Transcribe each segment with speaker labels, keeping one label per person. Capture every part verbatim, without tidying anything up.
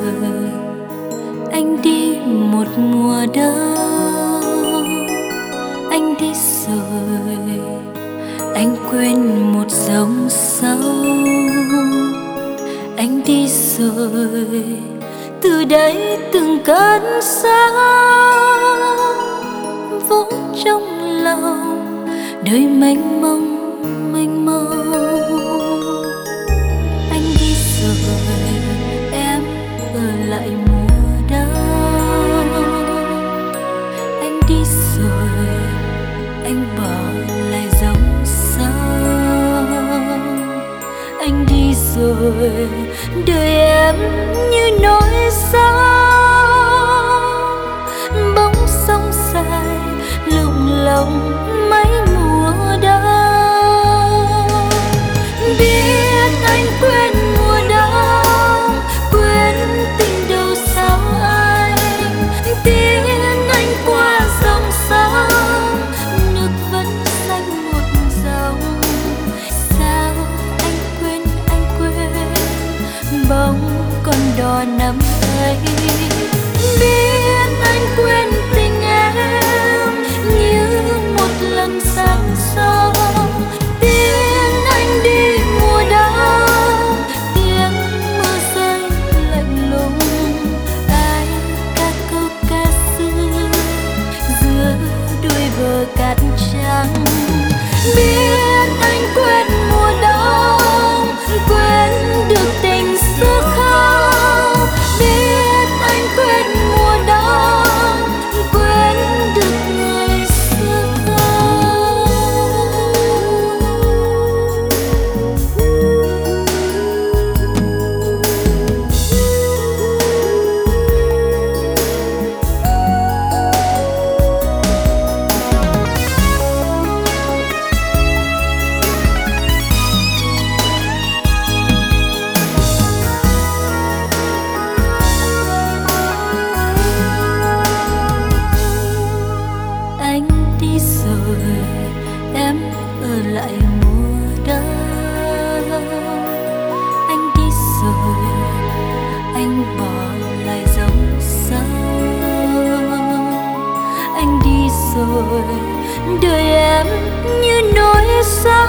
Speaker 1: rồi, anh đi một mùa đông. Anh đi rồi, anh quên một dòng sông. Anh đi rồi, từ đây từng cơn sóng vỗ trong lòng đời mênh mông mênh mông. Anh đi rồi, em ở lại mùa đông. Anh đi rồi, anh bỏ lại dòng sông. Anh đi rồi, đời em như nỗi sóng bóng sông dài lộng lộng mấy mùa đông. Biết anh quên mùa đông, quên tình đầu sao anh. Tiếng anh qua dòng sông, nước vẫn xanh một dòng. Sao anh quên, anh quên bóng con đò năm ấy. Biết anh quên tình em như một lần sáng sớm. Tiếng anh đi mùa đông, tiếng mưa rơi lạnh lùng. Ai ca câu ca xưa giữa đôi bờ cát trắng. Biết anh quên mùa đông, quên được tình xưa không. Biết anh quên mùa đông, quên được người xưa lại mùa đông. Anh đi rồi, anh bỏ lại dòng sông. Anh đi rồi, đời em như nỗi sóng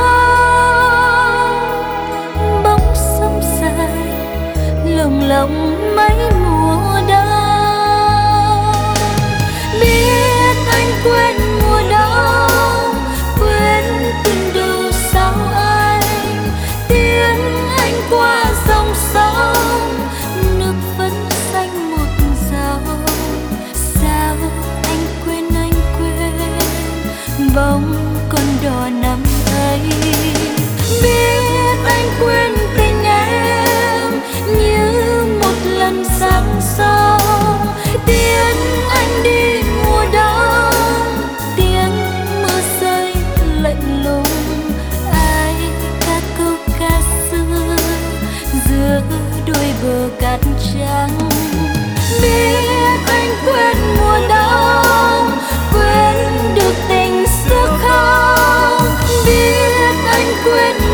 Speaker 1: bóng sông dài lồng lộng mấy mùa đông. Biết anh quên mùa đông, quên tình đầu sao anh. Tiếng anh qua dòng sông, nước vẫn xanh một dòng. Sao anh quên, anh quên bóng con đò năm ấy. Biết anh quên tình em như một lần sáng sớm. Tiếng anh đi mùa đông, tiếng mưa rơi lạnh lùng. Ai ca câu ca xưa giữa đôi bờ cát trắng. Biết anh quên mùa đông, quên được tình xưa không. Biết anh quên